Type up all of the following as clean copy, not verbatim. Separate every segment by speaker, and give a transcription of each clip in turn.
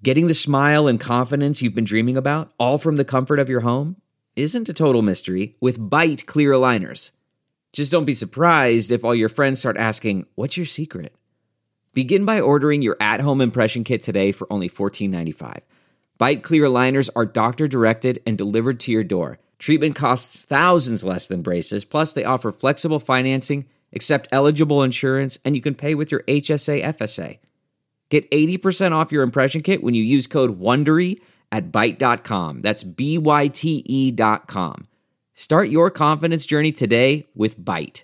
Speaker 1: Getting the smile and confidence you've been dreaming about, all from the comfort of your home, isn't a total mystery with Byte clear aligners. Just don't be surprised if all your friends start asking, "What's your secret?" Begin by ordering your at-home impression kit today for only $14.95. Byte clear aligners are doctor-directed and delivered to your door. Treatment costs thousands less than braces, plus they offer flexible financing, accept eligible insurance, and you can pay with your HSA FSA. Get 80% off your impression kit when you use code WONDERY at Byte.com. That's BYTE.com. Start your confidence journey today with Byte.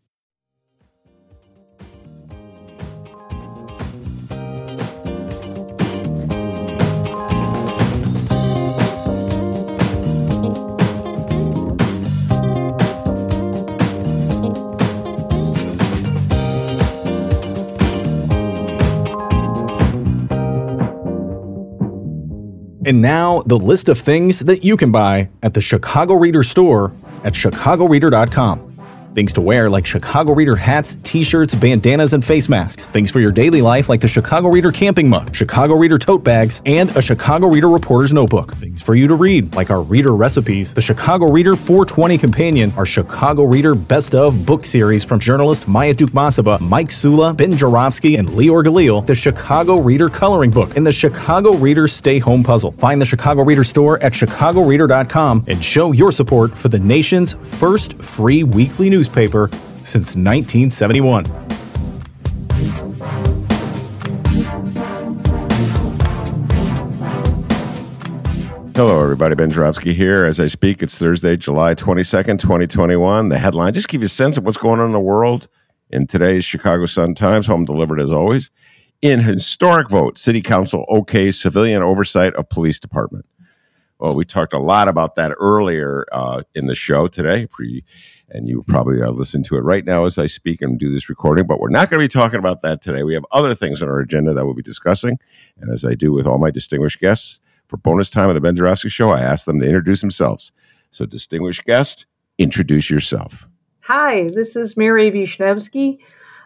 Speaker 2: And now, the list of things that you can buy at the Chicago Reader store at chicagoreader.com. Things to wear like Chicago Reader hats, t-shirts, bandanas, and face masks. Things for your daily life like the Chicago Reader camping mug, Chicago Reader tote bags, and a Chicago Reader reporter's notebook. Things for you to read like our Reader recipes, the Chicago Reader 420 Companion, our Chicago Reader Best of book series from journalists Maya Dukmasova, Mike Sula, Ben Jarofsky, and Lior Galil, the Chicago Reader coloring book, and the Chicago Reader Stay Home Puzzle. Find the Chicago Reader store at chicagoreader.com and show your support for the nation's first free weekly newspaper since 1971.
Speaker 3: Hello, everybody. Ben Jarofsky here. As I speak, it's Thursday, July 22nd, 2021. The headline, just give you a sense of what's going on in the world. In today's Chicago Sun-Times, home delivered as always. In historic vote, City Council okays civilian oversight of police department. Well, we talked a lot about that earlier in the show today, and you probably listen to it right now as I speak and do this recording, but we're not going to be talking about that today. We have other things on our agenda that we'll be discussing, and as I do with all my distinguished guests, for bonus time on the Ben Jarofsky Show, I ask them to introduce themselves. So, distinguished guest, introduce yourself.
Speaker 4: Hi, this is Mary Vishnevsky.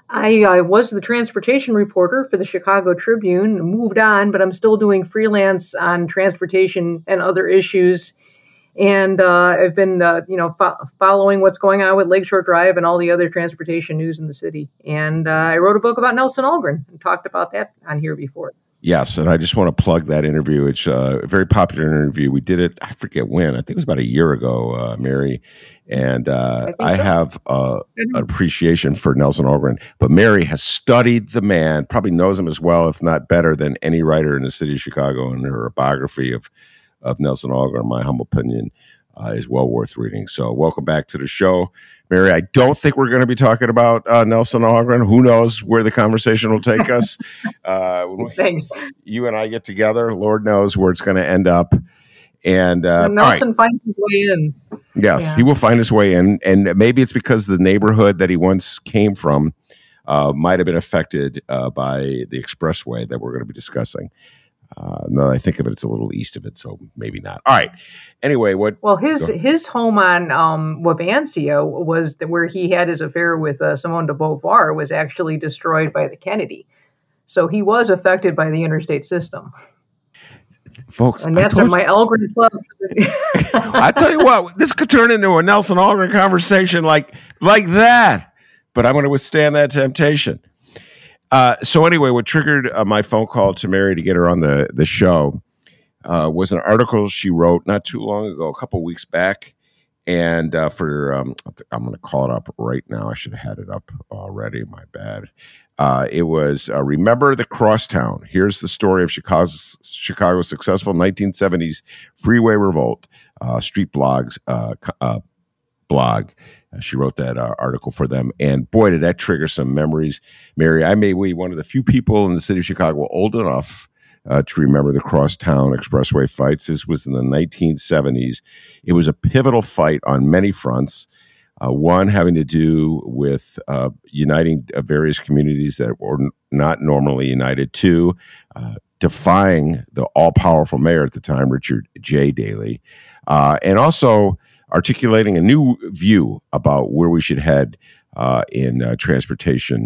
Speaker 4: I was the transportation reporter for the Chicago Tribune, moved on, but I'm still doing freelance on transportation and other issues. And I've been, following what's going on with Lakeshore Drive and all the other transportation news in the city. And I wrote a book about Nelson Algren and talked about that on here before.
Speaker 3: Yes, and I just want to plug that interview. It's a very popular interview. We did it, I forget when. I think it was about a year ago, Mary. And I have an appreciation for Nelson Algren. But Mary has studied the man, probably knows him as well, if not better, than any writer in the city of Chicago. And her biography of Nelson Algren, in my humble opinion, is well worth reading. So welcome back to the show. Mary, I don't think we're going to be talking about Nelson Algren. Who knows where the conversation will take us?
Speaker 4: Thanks.
Speaker 3: You and I get together. Lord knows where it's going to end up. And
Speaker 4: Nelson finds his way in.
Speaker 3: Yes, yeah. He will find his way in. And maybe it's because the neighborhood that he once came from might have been affected by the expressway that we're going to be discussing. Now that I think of it, it's a little east of it, so maybe not. All right. Anyway,
Speaker 4: his home on Wabansia was where he had his affair with Simone de Beauvoir was actually destroyed by the Kennedy. So he was affected by the interstate system.
Speaker 3: Folks,
Speaker 4: and that's my Algren club.
Speaker 3: I tell you what, this could turn into a Nelson Algren conversation like that, but I'm going to withstand that temptation. So anyway, what triggered my phone call to Mary to get her on the show was an article she wrote not too long ago, a couple weeks back. And I'm going to call it up right now. I should have had it up already. My bad. It was Remember the Crosstown. Here's the story of Chicago's successful 1970s freeway revolt. Street Blogs blog. She wrote that article for them. And boy, did that trigger some memories. Mary, I may be one of the few people in the city of Chicago old enough to remember the Crosstown Expressway fights. This was in the 1970s. It was a pivotal fight on many fronts. One having to do with uniting various communities that were not normally united. Two, defying the all-powerful mayor at the time, Richard J. Daley. And also articulating a new view about where we should head in transportation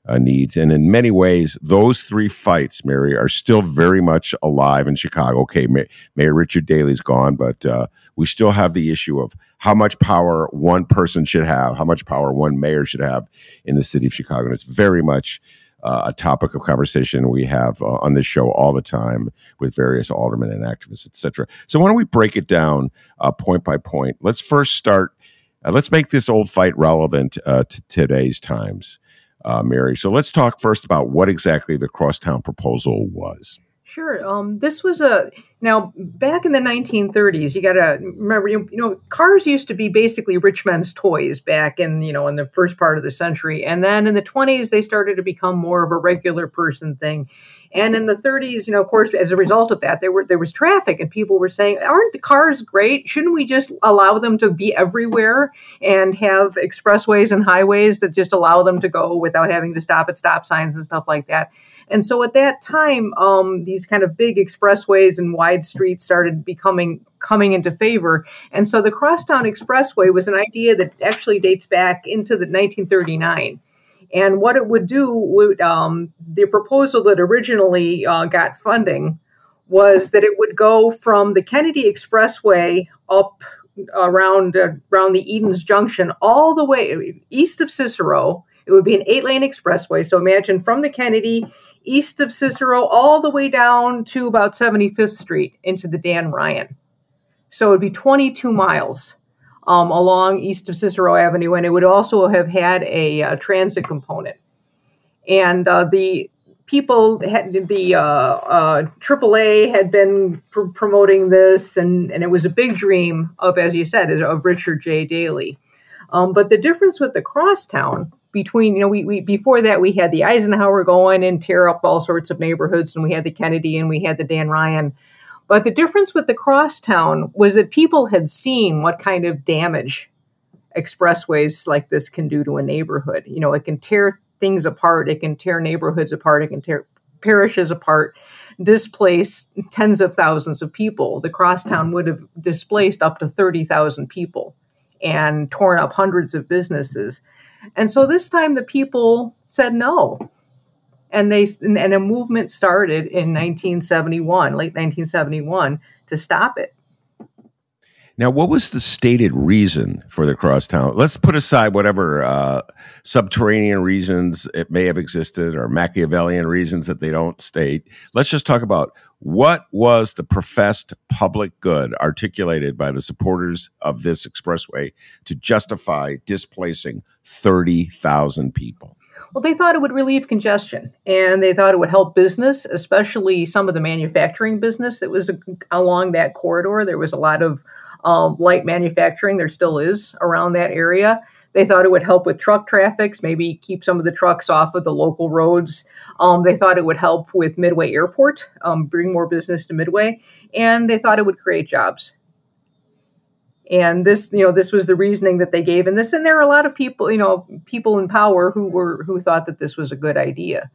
Speaker 3: needs. And in many ways, those three fights, Mary, are still very much alive in Chicago. Okay, Mayor Richard Daley's gone, but we still have the issue of how much power one person should have, how much power one mayor should have in the city of Chicago. And it's very much a topic of conversation we have on this show all the time with various aldermen and activists, et cetera. So why don't we break it down point by point? Let's first start, let's make this old fight relevant to today's times, Mary. So let's talk first about what exactly the Crosstown proposal was.
Speaker 4: Sure. This was now back in the 1930s, you got to remember, cars used to be basically rich men's toys back in the first part of the century. And then in the 20s, they started to become more of a regular person thing. And in the 30s, of course, as a result of that, there was traffic and people were saying, aren't the cars great? Shouldn't we just allow them to be everywhere and have expressways and highways that just allow them to go without having to stop at stop signs and stuff like that? And so at that time, these kind of big expressways and wide streets started coming into favor. And so the Crosstown Expressway was an idea that actually dates back into the 1939. And what it would do, the proposal that originally got funding was that it would go from the Kennedy Expressway up around the Edens Junction all the way east of Cicero. It would be an 8-lane expressway. So imagine from the Kennedy east of Cicero all the way down to about 75th Street into the Dan Ryan. So it would be 22 miles along east of Cicero Avenue, and it would also have had a transit component. And the people, the AAA had been promoting this, and it was a big dream of, as you said, of Richard J. Daley. But the difference with the Crosstown, between, we before that we had the Eisenhower going and tear up all sorts of neighborhoods, and we had the Kennedy and we had the Dan Ryan. But the difference with the Crosstown was that people had seen what kind of damage expressways like this can do to a neighborhood. It can tear things apart. It can tear neighborhoods apart. It can tear parishes apart, displace tens of thousands of people. The Crosstown would have displaced up to 30,000 people and torn up hundreds of businesses. And so this time the people said no. And a movement started in 1971, late 1971, to stop it.
Speaker 3: Now, what was the stated reason for the Crosstown? Let's put aside whatever subterranean reasons it may have existed or Machiavellian reasons that they don't state. Let's just talk about what was the professed public good articulated by the supporters of this expressway to justify displacing 30,000 people?
Speaker 4: Well, they thought it would relieve congestion, and they thought it would help business, especially some of the manufacturing business that was along that corridor. There was a lot of light manufacturing. There still is around that area. They thought it would help with truck traffic, maybe keep some of the trucks off of the local roads. They thought it would help with Midway Airport, bring more business to Midway, and they thought it would create jobs. And this was the reasoning that they gave in this. And there are a lot of people, people in power who thought that this was a good idea.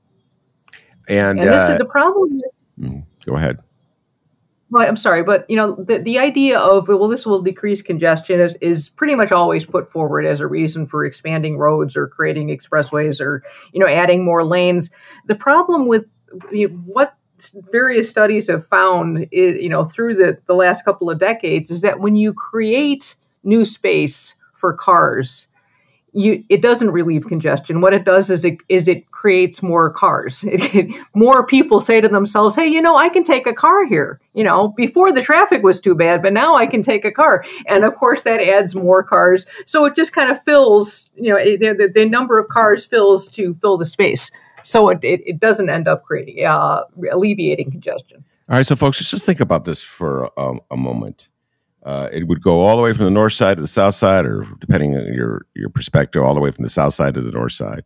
Speaker 4: And this is the problem.
Speaker 3: Go ahead.
Speaker 4: Well, I'm sorry, but the idea of this will decrease congestion is pretty much always put forward as a reason for expanding roads or creating expressways or adding more lanes. The problem with what various studies have found, through the last couple of decades, is that when you create new space for cars, it doesn't relieve congestion. What it does is it creates more cars. More people say to themselves, "Hey, I can take a car here. Before the traffic was too bad, but now I can take a car." And of course, that adds more cars. So it just kind of fills. The number of cars fills to fill the space. So it doesn't end up creating alleviating congestion.
Speaker 3: All right, so folks, just think about this for a moment. It would go all the way from the north side to the south side, or depending on your perspective, all the way from the south side to the north side,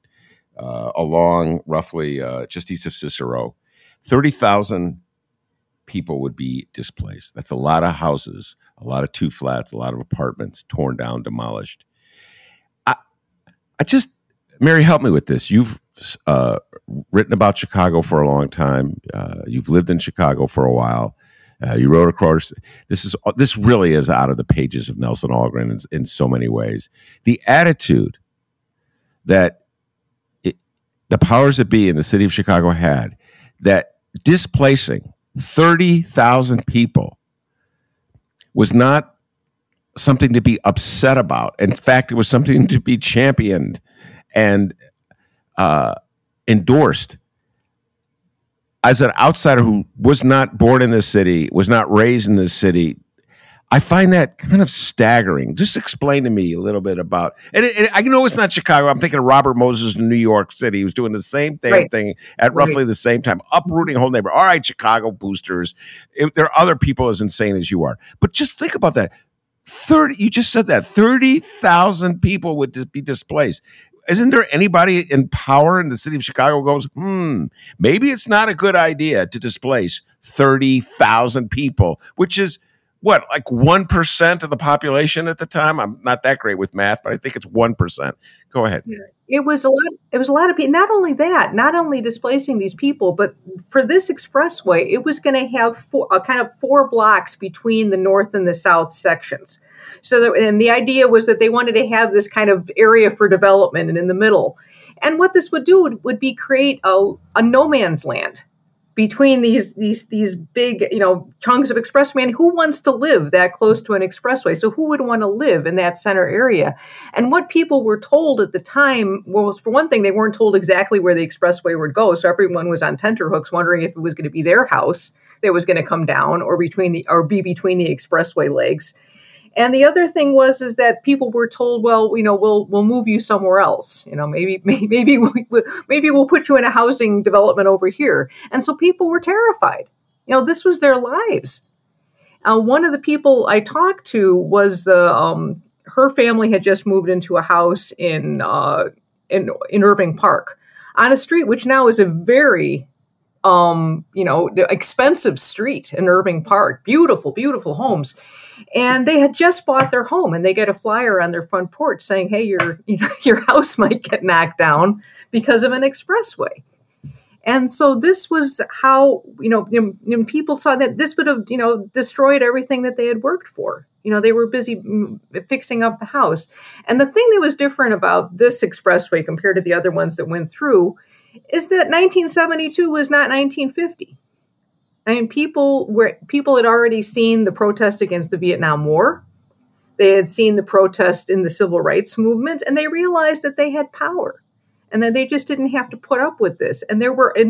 Speaker 3: along roughly just east of Cicero. 30,000 people would be displaced. That's a lot of houses, a lot of two flats, a lot of apartments torn down, demolished. Mary, help me with this. You've written about Chicago for a long time. You've lived in Chicago for a while. You wrote across. This really is out of the pages of Nelson Algren in so many ways. The attitude that the powers that be in the city of Chicago had, that displacing 30,000 people was not something to be upset about. In fact, it was something to be championed and endorsed. As an outsider who was not born in this city, was not raised in this city, I find that kind of staggering. Just explain to me a little bit about, and I know it's not Chicago. I'm thinking of Robert Moses in New York City. He was doing the same thing at roughly the same time, uprooting a whole neighborhood. All right, Chicago boosters. There are other people as insane as you are. But just think about that. You just said that 30,000 people would be displaced. Isn't there anybody in power in the city of Chicago who goes, maybe it's not a good idea to displace 30,000 people, which is what, like 1% of the population at the time? I'm not that great with math, but I think it's 1%. Go ahead.
Speaker 4: It was a lot. It was a lot of people. Not only that, not only displacing these people, but for this expressway, it was going to have four blocks between the north and the south sections. So, and the idea was that they wanted to have this kind of area for development and in the middle. And what this would do would be create a no man's land between these big, chunks of expressway. And who wants to live that close to an expressway? So who would want to live in that center area? And what people were told at the time was, for one thing, they weren't told exactly where the expressway would go. So everyone was on tenterhooks wondering if it was going to be their house that was going to come down or be between the expressway legs. And the other thing is that people were told, well, we'll move you somewhere else. Maybe we'll put you in a housing development over here. And so people were terrified. This was their lives. One of the people I talked to was her family had just moved into a house in Irving Park on a street which now is a very expensive street in Irving Park. Beautiful, beautiful homes. And they had just bought their home, and they get a flyer on their front porch saying, hey, your house might get knocked down because of an expressway. And so this was how, people saw that this would have, destroyed everything that they had worked for. They were busy fixing up the house. And the thing that was different about this expressway compared to the other ones that went through is that 1972 was not 1950. I mean, people had already seen the protest against the Vietnam War. They had seen the protest in the civil rights movement, and they realized that they had power and that they just didn't have to put up with this. And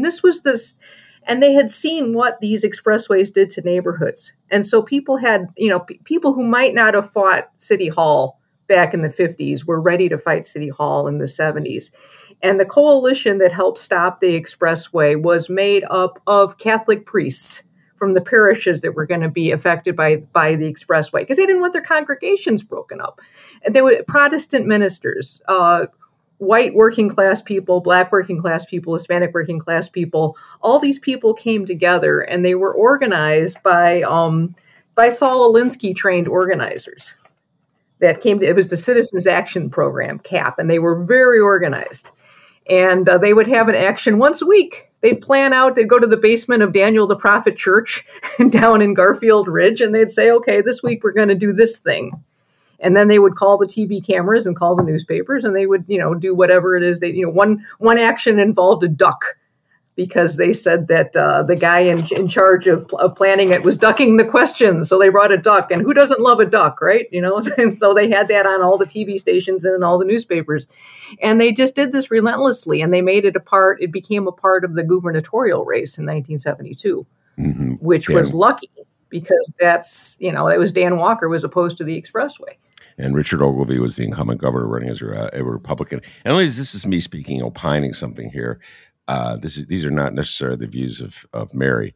Speaker 4: they had seen what these expressways did to neighborhoods. And so people had, people who might not have fought City Hall back in the 50s were ready to fight City Hall in the 70s. And the coalition that helped stop the expressway was made up of Catholic priests from the parishes that were going to be affected by the expressway, because they didn't want their congregations broken up. And they were Protestant ministers, white working class people, black working class people, Hispanic working class people. All these people came together, and they were organized by Saul Alinsky trained organizers. It was the Citizens Action Program, CAP, and they were very organized. And they would have an action once a week. They'd plan out, they'd go to the basement of Daniel the Prophet Church down in Garfield Ridge, and they'd say, okay, this week we're going to do this thing. And then they would call the TV cameras and call the newspapers, and they would, do whatever it is. One action involved a duck, because they said that the guy in charge of planning it was ducking the questions. So they brought a duck, and who doesn't love a duck, right? And so they had that on all the TV stations and in all the newspapers. And they just did this relentlessly, and they made it it became a part of the gubernatorial race in 1972, which was lucky, because it was Dan Walker was opposed to the expressway.
Speaker 3: And Richard Ogilvie was the incumbent governor running as a Republican. And this is me speaking, opining something here. These are not necessarily the views of Mary.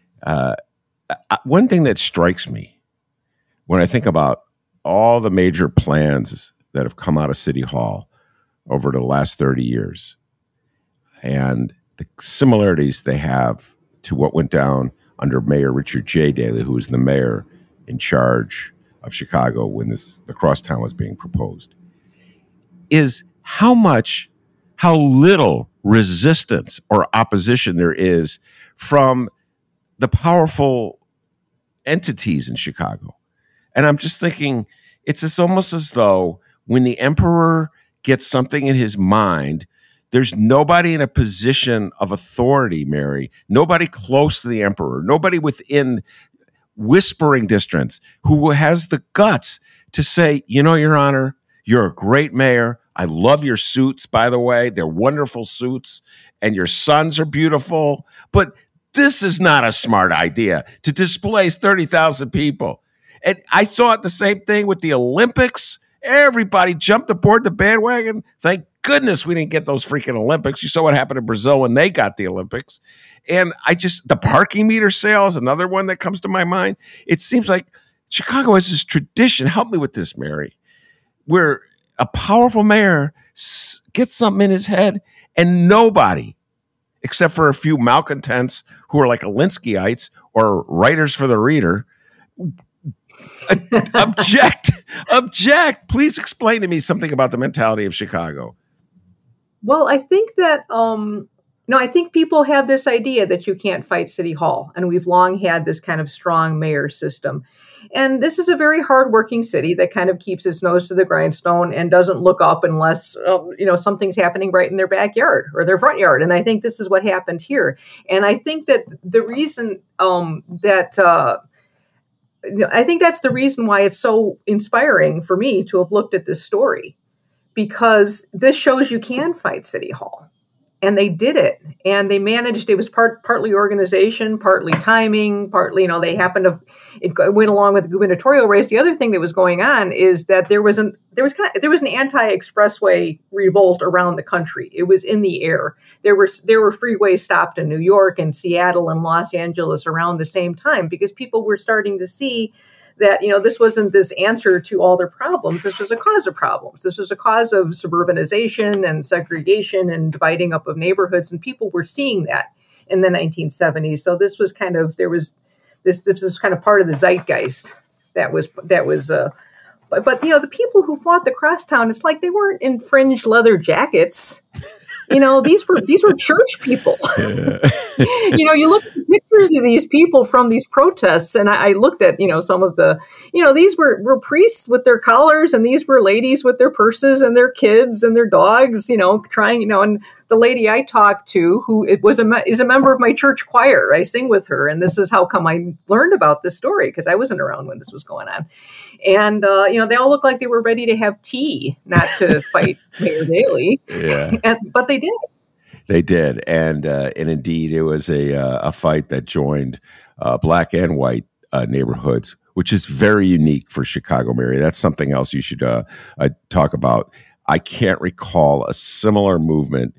Speaker 3: One thing that strikes me when I think about all the major plans that have come out of City Hall over the last 30 years and the similarities they have to what went down under Mayor Richard J. Daley, who was the mayor in charge of Chicago when the crosstown was being proposed, is how little resistance or opposition there is from the powerful entities in Chicago. And I'm just thinking, it's almost as though when the emperor gets something in his mind There's nobody in a position of authority, Mary, nobody close to the emperor, nobody within whispering distance who has the guts to say, Your Honor, you're a great mayor. I love your suits, by the way. They're wonderful suits, and your sons are beautiful. But this is not a smart idea to displace 30,000 people. And I saw it the same thing with the Olympics. Everybody jumped aboard the bandwagon. Thank goodness we didn't get those freaking Olympics. You saw what happened in Brazil when they got the Olympics. And the parking meter sales, another one that comes to my mind. It seems like Chicago has this tradition. Help me with this, Mary, where a powerful mayor gets something in his head and nobody, except for a few malcontents who are like Alinskyeites or writers for the Reader, object. Please explain to me something about the mentality of Chicago.
Speaker 4: Well, I think that, I think people have this idea that you can't fight City Hall, and we've long had this kind of strong mayor system. And this is a very hardworking city that kind of keeps its nose to the grindstone and doesn't look up unless, something's happening right in their backyard or their front yard. And I think this is what happened here. And I think that the reason I think that's the reason why it's so inspiring for me to have looked at this story, because this shows you can fight City Hall. And they did it, and they managed. It was partly organization, partly timing, partly, they happened to. It went along with the gubernatorial race. The other thing that was going on is that there was an anti-expressway revolt around the country. It was in the air. There were freeways stopped in New York and Seattle and Los Angeles around the same time, because people were starting to see that, this wasn't this answer to all their problems. This was a cause of problems. This was a cause of suburbanization and segregation and dividing up of neighborhoods. And people were seeing that in the 1970s. So this was kind of, this is kind of part of the zeitgeist that was, but the people who fought the Crosstown, it's like they weren't in fringed leather jackets. These were church people. Yeah. You look at pictures of these people from these protests, and I looked at, some of the, these were priests with their collars, and these were ladies with their purses and their kids and their dogs, trying, and the lady I talked to, who is a member of my church choir, I sing with her, and this is how come I learned about this story, because I wasn't around when this was going on. And, they all looked like they were ready to have tea, not to fight Mayor Daley. Yeah. But they did.
Speaker 3: They did. And indeed, it was a fight that joined black and white neighborhoods, which is very unique for Chicago, Mary. That's something else you should talk about. I can't recall a similar movement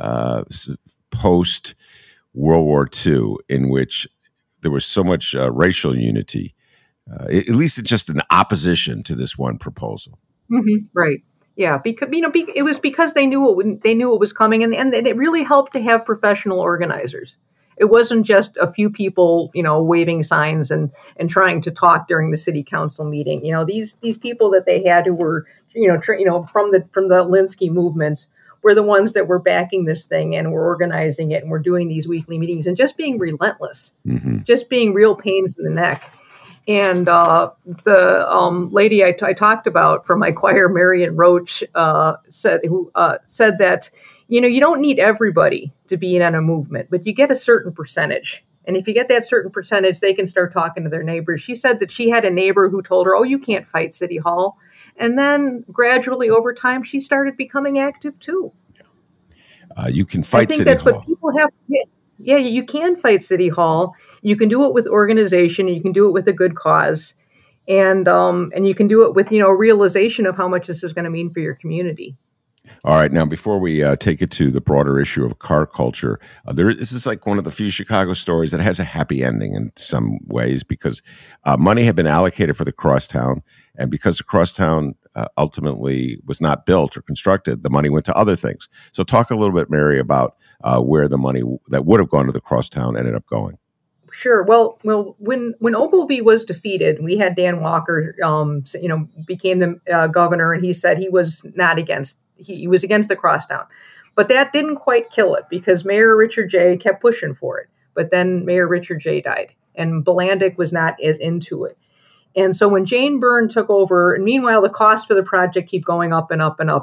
Speaker 3: post World War II in which there was so much racial unity. At least it's just an opposition to this one proposal.
Speaker 4: Mm-hmm, right. Yeah. Because, it was because they knew it was coming, and it really helped to have professional organizers. It wasn't just a few people, waving signs and trying to talk during the city council meeting. These people that they had who were, from the Alinsky movement were the ones that were backing this thing and were organizing it and were doing these weekly meetings and just being relentless, just being real pains in the neck. And the lady I talked about from my choir, Marion Roach, said that, you don't need everybody to be in a movement, but you get a certain percentage. And if you get that certain percentage, they can start talking to their neighbors. She said that she had a neighbor who told her, "Oh, you can't fight City Hall." And then gradually over time, she started becoming active too.
Speaker 3: You can fight City Hall. I think that's what people
Speaker 4: have. Yeah, you can fight City Hall. You can do it with organization. You can do it with a good cause, and you can do it with realization of how much this is going to mean for your community.
Speaker 3: All right, now before we take it to the broader issue of car culture, this is like one of the few Chicago stories that has a happy ending in some ways, because money had been allocated for the Crosstown, and because the Crosstown ultimately was not built or constructed, the money went to other things. So talk a little bit, Mary, about where the money that would have gone to the Crosstown ended up going.
Speaker 4: Sure. Well, when Ogilvie was defeated, we had Dan Walker, became the governor, and he said he was not against. He was against the Crosstown, but that didn't quite kill it, because Mayor Richard Jay kept pushing for it. But then Mayor Richard Jay died, and Blandick was not as into it. And so when Jane Byrne took over, and meanwhile the cost for the project keep going up and up and up,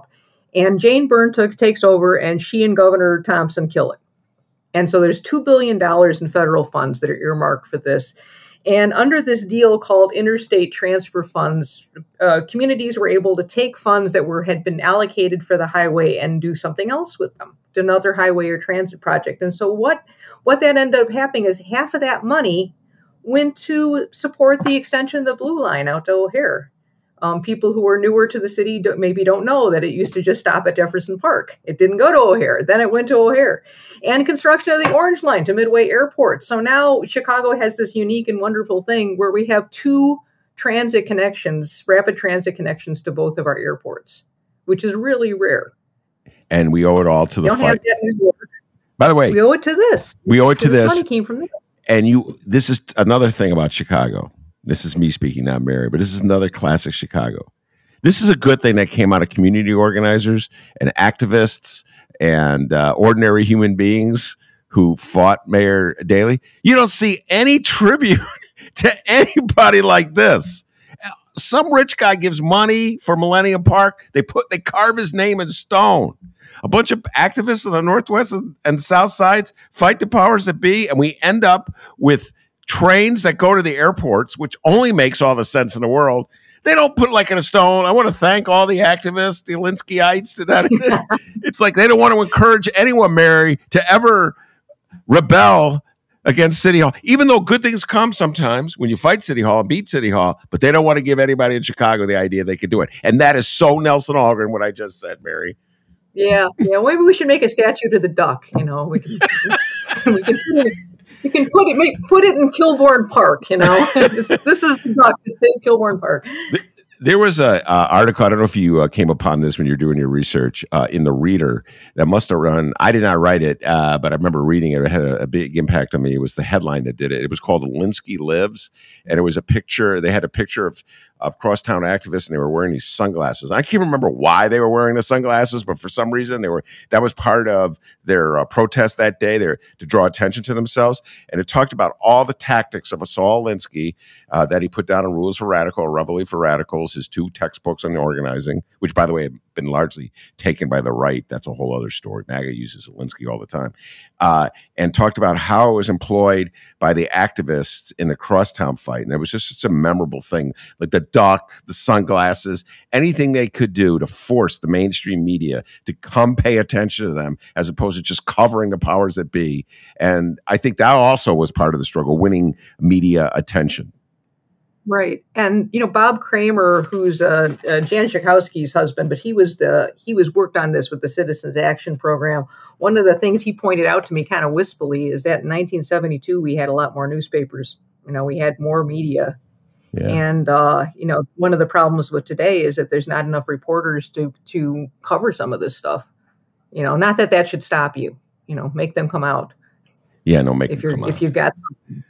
Speaker 4: And Jane Byrne takes over, and she and Governor Thompson kill it. And so there's $2 billion in federal funds that are earmarked for this. And under this deal called interstate transfer funds, communities were able to take funds that had been allocated for the highway and do something else with them, to another highway or transit project. And so what that ended up happening is half of that money went to support the extension of the Blue Line out to O'Hare. People who are newer to the city maybe don't know that it used to just stop at Jefferson Park. It didn't go to O'Hare. Then it went to O'Hare. And construction of the Orange Line to Midway Airport. So now Chicago has this unique and wonderful thing where we have 2 transit connections, rapid transit connections to both of our airports, which is really rare.
Speaker 3: And we owe it all to the fight. By the way,
Speaker 4: we owe it to this.
Speaker 3: We owe it to this.
Speaker 4: Money came from this.
Speaker 3: And this is another thing about Chicago. This is me speaking, not Mary, but this is another classic Chicago. This is a good thing that came out of community organizers and activists and ordinary human beings who fought Mayor Daley. You don't see any tribute to anybody like this. Some rich guy gives money for Millennium Park. They carve his name in stone. A bunch of activists on the Northwest and South sides fight the powers that be, and we end up with trains that go to the airports, which only makes all the sense in the world. They don't put like in a stone. I want to thank all the activists, the Alinskyeites. It's like they don't want to encourage anyone, Mary, to ever rebel against City Hall, even though good things come sometimes when you fight City Hall and beat City Hall, but they don't want to give anybody in Chicago the idea they could do it. And that is so Nelson Algren, what I just said, Mary.
Speaker 4: Yeah. Maybe we should make a statue to the duck. We can put it in Kilbourne Park. This is the duck to save Kilbourne Park.
Speaker 3: There was an article, I don't know if you came upon this when you're doing your research, in the Reader that must have run, I did not write it, but I remember reading it. It had a big impact on me. It was the headline that did it. It was called Alinsky Lives, and it was a picture, they had a picture of crosstown activists, and they were wearing these sunglasses. I can't remember why they were wearing the sunglasses, but for some reason that was part of their protest that day, to draw attention to themselves. And it talked about all the tactics of Saul Alinsky that he put down in Rules for Radical, Reveille for Radicals, his 2 textbooks on organizing, which, by the way, have been largely taken by the right. That's a whole other story. MAGA uses Alinsky all the time. And talked about how it was employed by the activists in the crosstown fight. And it was just such a memorable thing, like the duck, the sunglasses, anything they could do to force the mainstream media to come pay attention to them as opposed to just covering the powers that be. And I think that also was part of the struggle, winning media attention.
Speaker 4: Right. And, Bob Kramer, who's Jan Schakowsky's husband, but he was worked on this with the Citizens Action Program. One of the things he pointed out to me kind of wistfully is that in 1972, we had a lot more newspapers. We had more media. Yeah. And, one of the problems with today is that there's not enough reporters to cover some of this stuff. Not that should stop you, make them come out.
Speaker 3: Yeah, no, make them come out.
Speaker 4: If you've got something.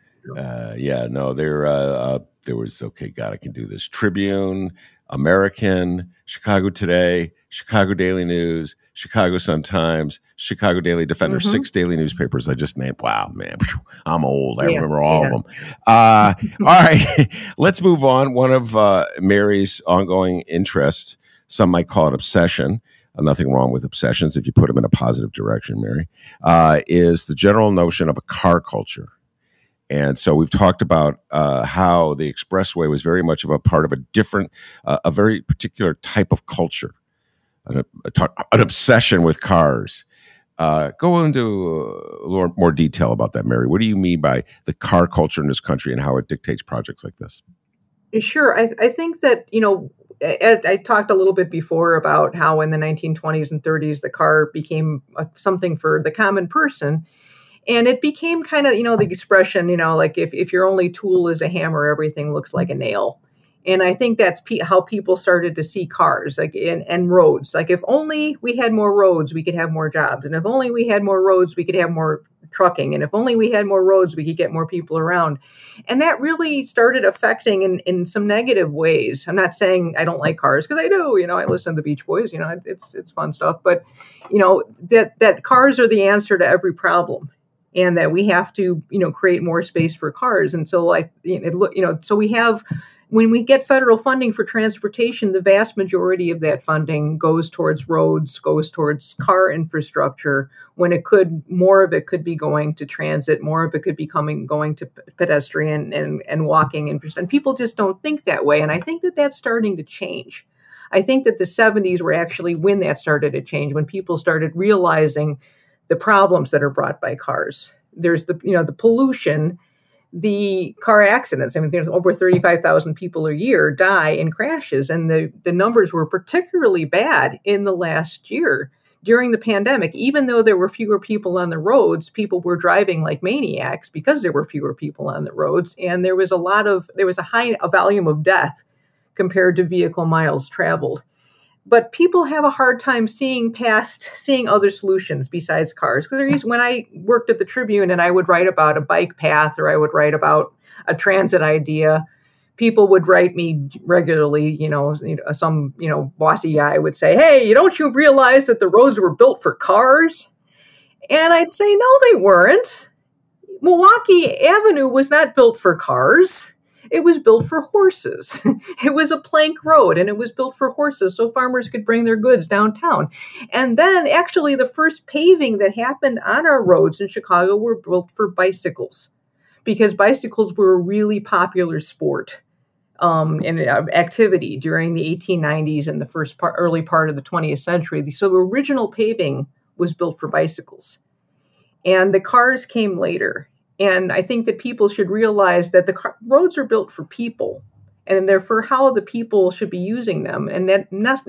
Speaker 3: There was, okay, God, I can do this. Tribune, American, Chicago Today, Chicago Daily News, Chicago Sun-Times, Chicago Daily Defender, 6 daily newspapers I just named. Wow, man, I'm old. I remember all of them. All right, let's move on. One of Mary's ongoing interests, some might call it obsession, nothing wrong with obsessions if you put them in a positive direction, Mary, is the general notion of a car culture. And so we've talked about how the expressway was very much of a part of a very particular type of culture, an obsession with cars. Go into a little more detail about that, Mary. What do you mean by the car culture in this country and how it dictates projects like this?
Speaker 4: Sure. I think that, I talked a little bit before about how in the 1920s and 30s, the car became something for the common person. And it became kind of, the expression, like if your only tool is a hammer, everything looks like a nail. And I think that's how people started to see cars, like and roads. Like if only we had more roads, we could have more jobs. And if only we had more roads, we could have more trucking. And if only we had more roads, we could get more people around. And that really started affecting in some negative ways. I'm not saying I don't like cars, because I do. I listen to the Beach Boys. It's fun stuff. But, that cars are the answer to every problem. And that we have to, create more space for cars. And so so we have when we get federal funding for transportation, the vast majority of that funding goes towards roads, goes towards car infrastructure, when more of it could be going to transit, more of it could be going to pedestrian and walking infrastructure. And people just don't think that way. And I think that that's starting to change. I think that the 70s were actually when that started to change, when people started realizing the problems that are brought by cars. There's the pollution, the car accidents. I mean, there's over 35,000 people a year die in crashes, and the numbers were particularly bad in the last year. During the pandemic, even though there were fewer people on the roads, people were driving like maniacs because there were fewer people on the roads, and there was a high volume of death compared to vehicle miles traveled. But people have a hard time seeing other solutions besides cars. Because when I worked at the Tribune and I would write about a bike path or I would write about a transit idea, people would write me regularly. Some bossy guy would say, "Hey, don't you realize that the roads were built for cars?" And I'd say, "No, they weren't. Milwaukee Avenue was not built for cars. It was built for horses. It was a plank road, and it was built for horses so farmers could bring their goods downtown." And then actually the first paving that happened on our roads in Chicago were built for bicycles, because bicycles were a really popular sport and activity during the 1890s and the early part of the 20th century. So the original paving was built for bicycles, and the cars came later. And I think that people should realize that the roads are built for people, and therefore how the people should be using them. And that,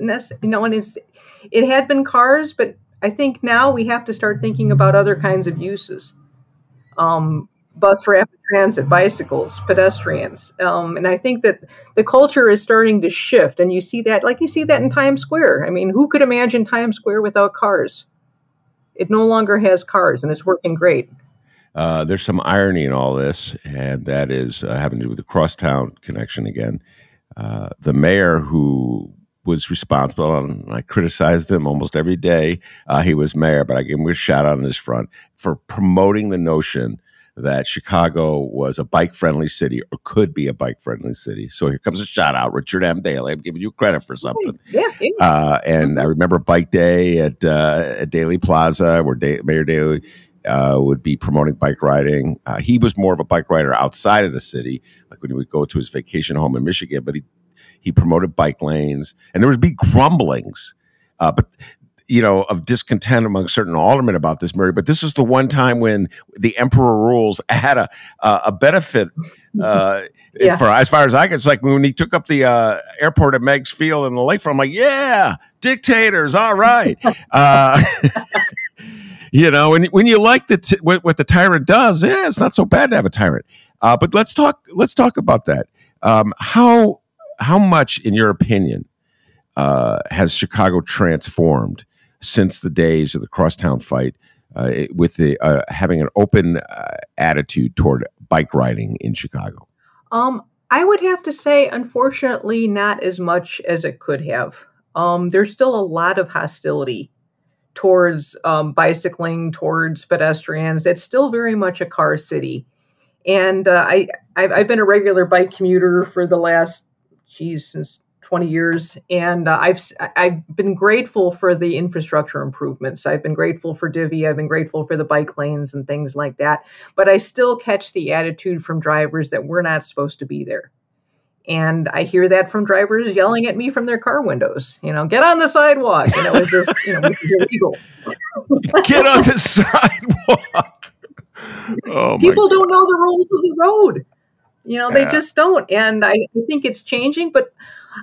Speaker 4: it had been cars, but I think now we have to start thinking about other kinds of uses. Bus rapid transit, bicycles, pedestrians. And I think that the culture is starting to shift, and you see that in Times Square. I mean, who could imagine Times Square without cars? It no longer has cars, and it's working great.
Speaker 3: There's some irony in all this, and that is having to do with the crosstown connection again. The mayor who was responsible, and I criticized him almost every day he was mayor, but I gave him a shout out on his front for promoting the notion that Chicago was a bike-friendly city or could be a bike-friendly city. So here comes a shout out, Richard M. Daley. I'm giving you credit for something.
Speaker 4: Yeah.
Speaker 3: And I remember Bike Day at Daley Plaza, where Mayor Daley would be promoting bike riding. He was more of a bike rider outside of the city, like when he would go to his vacation home in Michigan, but he promoted bike lanes, and there was big grumblings, of discontent among certain aldermen about this, Mary. But this is the one time when the emperor rules had a benefit for, as far as I can. It's like when he took up the airport at Meigs Field in the lakefront. I'm like, yeah, dictators, all right. When you like what the tyrant does, it's not so bad to have a tyrant. But let's talk about that. How much, in your opinion, has Chicago transformed since the days of the crosstown fight, with the having an open attitude toward bike riding in Chicago?
Speaker 4: I would have to say, unfortunately, not as much as it could have. There's still a lot of hostility towards bicycling, towards pedestrians. It's still very much a car city. And I've been a regular bike commuter for the last, since 20 years. And I've been grateful for the infrastructure improvements. I've been grateful for Divvy. I've been grateful for the bike lanes and things like that. But I still catch the attitude from drivers that we're not supposed to be there. And I hear that from drivers yelling at me from their car windows, get on the sidewalk, as if, which is illegal.
Speaker 3: Get on the sidewalk. Oh,
Speaker 4: people don't know the rules of the road. They just don't. And I think it's changing, but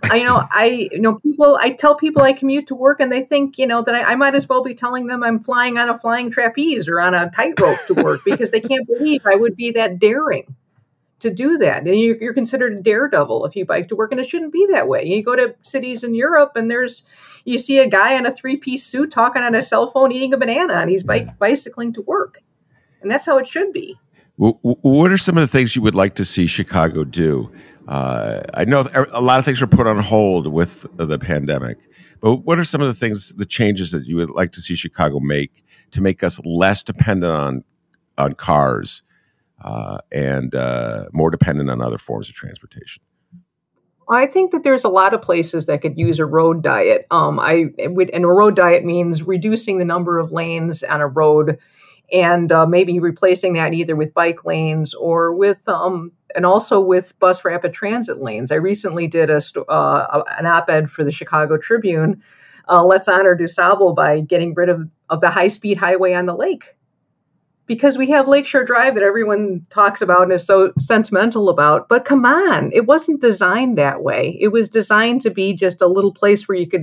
Speaker 4: I tell people I commute to work, and they think, that I might as well be telling them I'm flying on a flying trapeze or on a tightrope to work, because they can't believe I would be that daring to do that. And you're considered a daredevil if you bike to work, and it shouldn't be that way. You go to cities in Europe, and you see a guy in a 3-piece suit talking on a cell phone, eating a banana, and he's bicycling to work. And that's how it should be.
Speaker 3: What are some of the things you would like to see Chicago do? I know a lot of things were put on hold with the pandemic, but what are some of the changes that you would like to see Chicago make to make us less dependent on cars and more dependent on other forms of transportation?
Speaker 4: I think that there's a lot of places that could use a road diet. And a road diet means reducing the number of lanes on a road, and maybe replacing that either with bike lanes or with, and also with bus rapid transit lanes. I recently did an op-ed for the Chicago Tribune. Let's honor DuSable by getting rid of the high-speed highway on the lake. Because we have Lakeshore Drive that everyone talks about and is so sentimental about. But come on, it wasn't designed that way. It was designed to be just a little place where you could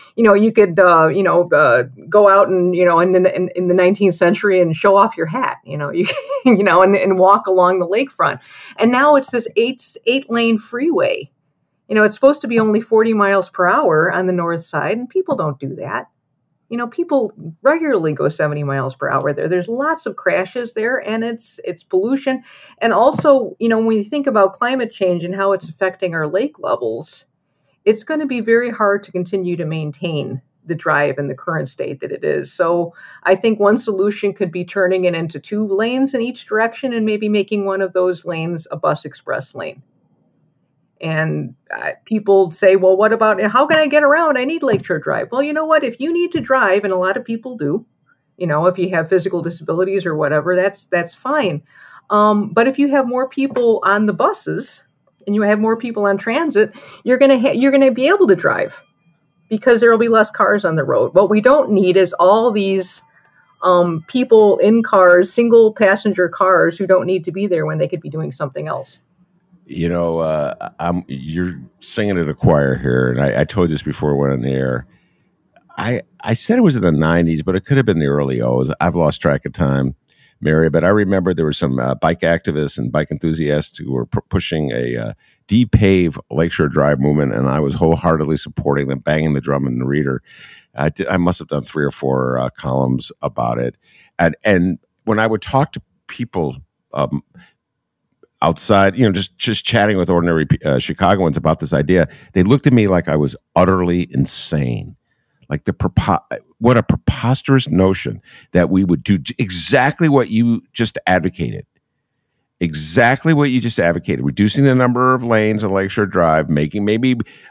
Speaker 4: go out and, in the 19th century and show off your hat, and walk along the lakefront. And now it's this eight lane freeway. It's supposed to be only 40 miles per hour on the north side, and people don't do that. People regularly go 70 miles per hour there. There's lots of crashes there, and it's pollution. And also, when you think about climate change and how it's affecting our lake levels, it's going to be very hard to continue to maintain the drive in the current state that it is. So I think one solution could be turning it into 2 lanes in each direction and maybe making one of those lanes a bus express lane. And people say, well, what about, how can I get around? I need Lakeshore Drive. Well, you know what? If you need to drive, and a lot of people do, if you have physical disabilities or whatever, that's fine. But if you have more people on the buses and you have more people on transit, you're going to be able to drive because there will be less cars on the road. What we don't need is all these people in cars, single passenger cars who don't need to be there when they could be doing something else.
Speaker 3: You're singing to the choir here, and I told you this before we went on the air. I said it was in the 90s, but it could have been the early O's. I've lost track of time, Mary, but I remember there were some bike activists and bike enthusiasts who were pushing a depave Lakeshore Drive movement, and I was wholeheartedly supporting them, banging the drum in the Reader. I must have done 3 or 4 columns about it. And when I would talk to people outside, just chatting with ordinary Chicagoans about this idea, they looked at me like I was utterly insane. Like what a preposterous notion that we would do exactly what you just advocated. Exactly what you just advocated, reducing the number of lanes on Lakeshore Drive, making maybe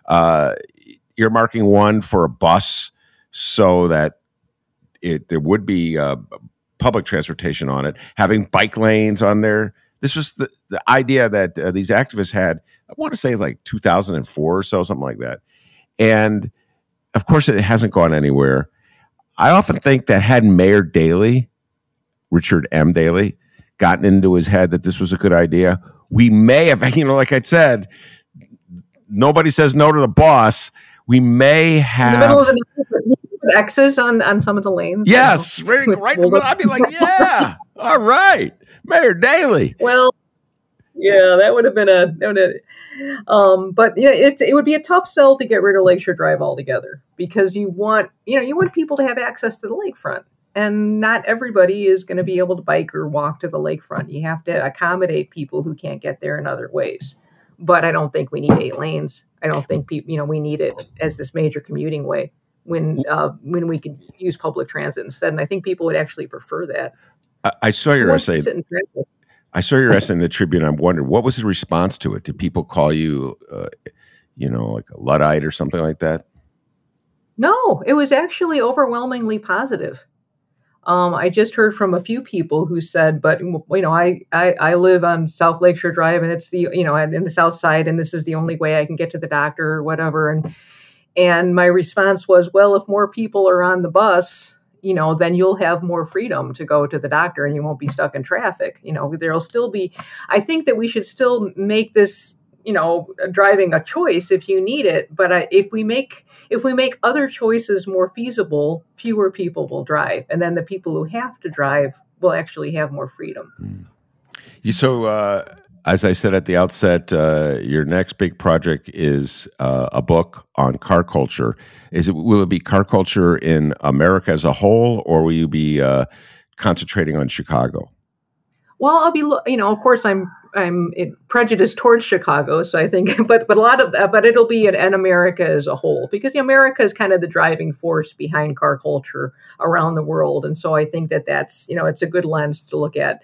Speaker 3: earmarking one for a bus so that there would be public transportation on it, having bike lanes on there. This was the idea that these activists had, I want to say it's like 2004 or so, something like that. And of course, it hasn't gone anywhere. I often think that had Mayor Daley, Richard M. Daley, gotten into his head that this was a good idea, we may have, like I said, nobody says no to the boss. We may have... In the middle of
Speaker 4: the X's on some of the lanes.
Speaker 3: Yes, right in the middle. I'd be like, yeah, all right. Mayor Daley.
Speaker 4: Well, yeah, that would have been but yeah, it would be a tough sell to get rid of Lakeshore Drive altogether because you want people to have access to the lakefront, and not everybody is going to be able to bike or walk to the lakefront. You have to accommodate people who can't get there in other ways. But I don't think we need 8 lanes. I don't think we need it as this major commuting way when we could use public transit instead. And I think people would actually prefer that.
Speaker 3: I saw your essay. I saw your essay in the Tribune. I'm wondering, what was the response to it? Did people call you, like a Luddite or something like that?
Speaker 4: No, it was actually overwhelmingly positive. I just heard from a few people who said, but I live on South Lakeshore Drive, and it's the in the South Side, and this is the only way I can get to the doctor or whatever. And my response was, well, if more people are on the bus, then you'll have more freedom to go to the doctor and you won't be stuck in traffic. There'll still be, I think that we should still make this, driving a choice if you need it. But if we make other choices more feasible, fewer people will drive. And then the people who have to drive will actually have more freedom.
Speaker 3: So, as I said at the outset, your next big project is a book on car culture. Will it be car culture in America as a whole, or will you be concentrating on Chicago?
Speaker 4: Well, I'll be, of course, I'm prejudiced towards Chicago, so I think, but a lot of that, but it'll be in America as a whole, because America is kind of the driving force behind car culture around the world, and so I think that's, it's a good lens to look at.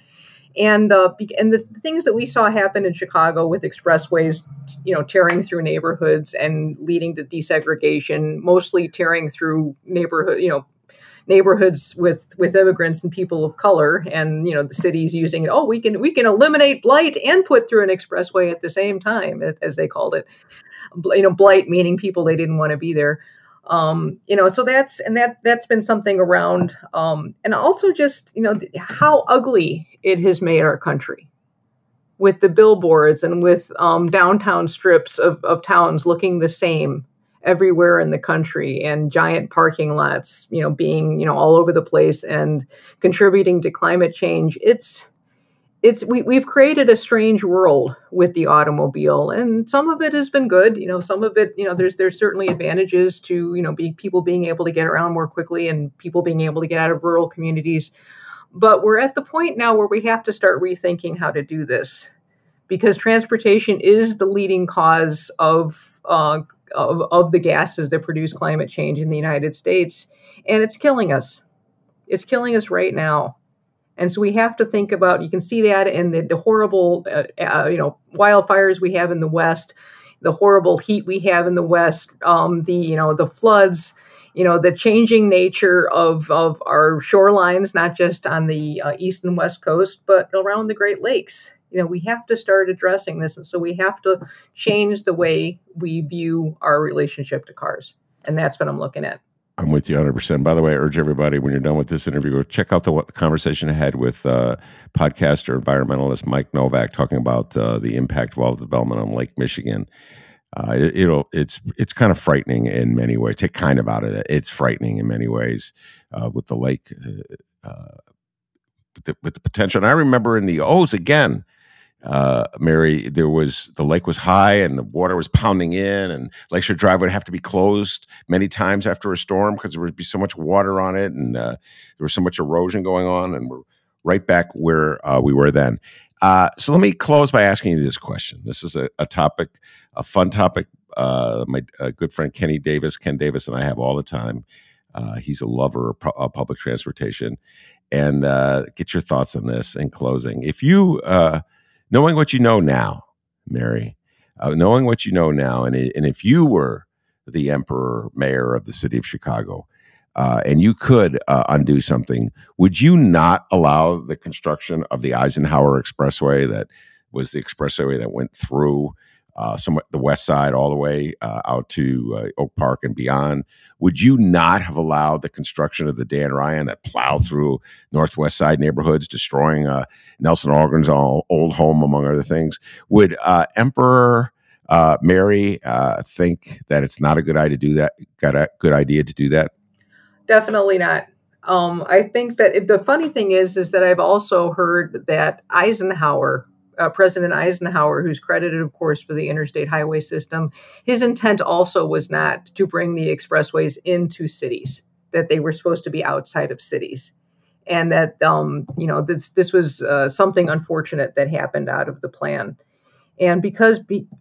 Speaker 4: And the things that we saw happen in Chicago with expressways, tearing through neighborhoods and leading to desegregation, mostly tearing through neighborhoods with immigrants and people of color, and the cities using it. Oh, we can eliminate blight and put through an expressway at the same time, as they called it. Blight meaning people they didn't want to be there. So that's been something around, and also just how ugly it has made our country with the billboards and with downtown strips of towns looking the same everywhere in the country, and giant parking lots being all over the place and contributing to climate change. We've created a strange world with the automobile, and some of it has been good. Some of it, there's certainly advantages to, people being able to get around more quickly and people being able to get out of rural communities. But we're at the point now where we have to start rethinking how to do this, because transportation is the leading cause of the gases that produce climate change in the United States, and it's killing us. It's killing us right now. And so we have to think about, you can see that in the horrible, wildfires we have in the West, the horrible heat we have in the West, the floods, the changing nature of our shorelines, not just on the East and West Coast, but around the Great Lakes. We have to start addressing this. And so we have to change the way we view our relationship to cars. And that's what I'm looking at.
Speaker 3: I'm with you 100%. By the way, I urge everybody, when you're done with this interview, go check out the conversation I had with podcaster, environmentalist Mike Novak, talking about the impact of all the development on Lake Michigan. It's kind of frightening in many ways. Take kind of out of it. It's frightening in many ways with the lake, with the potential. And I remember in the O's again, Mary, the lake was high and the water was pounding in, and Lakeshore Drive would have to be closed many times after a storm because there would be so much water on it, and there was so much erosion going on, and we're right back where we were then. So let me close by asking you this question. This is a fun topic. My good friend Ken Davis, and I have all the time. He's a lover of public transportation, and get your thoughts on this in closing. If you knowing what you know now, Mary, knowing what you know now, and if you were the mayor of the city of Chicago, and you could undo something, would you not allow the construction of the Eisenhower Expressway, that was the expressway that went through the west side all the way out to Oak Park and beyond? Would you not have allowed the construction of the Dan Ryan that plowed through northwest side neighborhoods, destroying Nelson Algren's old home, among other things? Would Emperor Mary think that it's not a good idea to do that? Got a good idea to do that?
Speaker 4: Definitely not. I think that the funny thing is that I've also heard that President Eisenhower, who's credited, of course, for the interstate highway system, his intent also was not to bring the expressways into cities, that they were supposed to be outside of cities. And that, this was something unfortunate that happened out of the plan. And because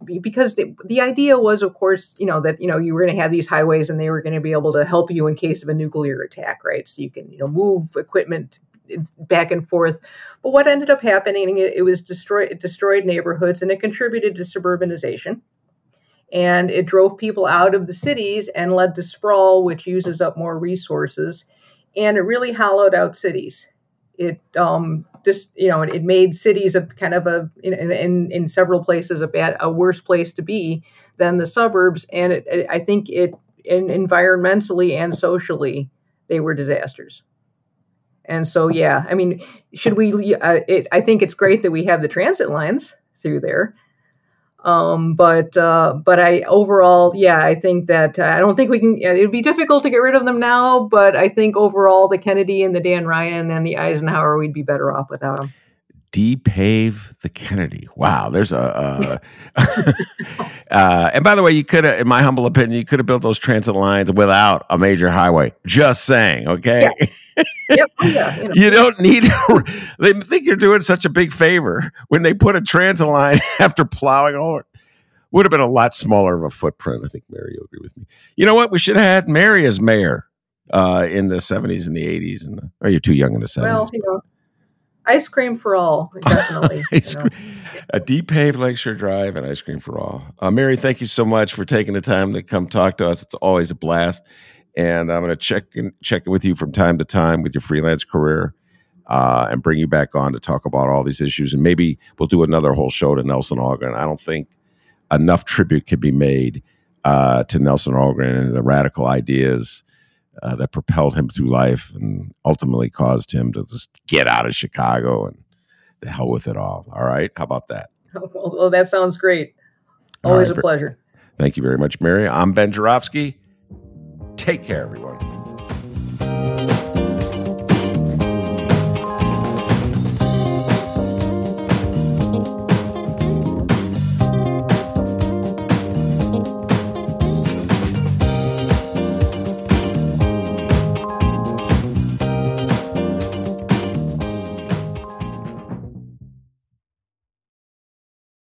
Speaker 4: the idea was, of course, that, you were going to have these highways and they were going to be able to help you in case of a nuclear attack, right? So you can, move equipment back and forth. But what ended up happening, it destroyed neighborhoods, and it contributed to suburbanization. And it drove people out of the cities and led to sprawl, which uses up more resources. And it really hollowed out cities. It it made cities a kind of in several places a worse place to be than the suburbs. And I think environmentally and socially, they were disasters. And so, yeah, I mean, should we? I think it's great that we have the transit lines through there. But I overall, yeah, I think that I don't think we can. It would be difficult to get rid of them now. But I think overall, the Kennedy and the Dan Ryan and the Eisenhower, we'd be better off without them.
Speaker 3: Depave the Kennedy. Wow, there's a. And by the way, you could have, in my humble opinion, you could have built those transit lines without a major highway. Just saying, okay.
Speaker 4: Yeah. Yep. Yeah,
Speaker 3: You don't need to, they think you're doing such a big favor when they put a transit line after plowing over. Would have been a lot smaller of a footprint. I think Mary will agree with me. You know what? We should have had Mary as mayor in the 70s and the 80s. Or you're too young in the 70s.
Speaker 4: Well, Ice cream for all, definitely.
Speaker 3: A deep paved Lakeshore Drive and ice cream for all. Mary, thank you so much for taking the time to come talk to us. It's always a blast. And I'm going to check in with you from time to time with your freelance career and bring you back on to talk about all these issues. And maybe we'll do another whole show to Nelson Algren. I don't think enough tribute can be made to Nelson Algren and the radical ideas that propelled him through life and ultimately caused him to just get out of Chicago and the hell with it all. All right. How about that?
Speaker 4: Well, that sounds great. Always a pleasure.
Speaker 3: Thank you very much, Mary. I'm Ben Joravsky. Take care, everyone.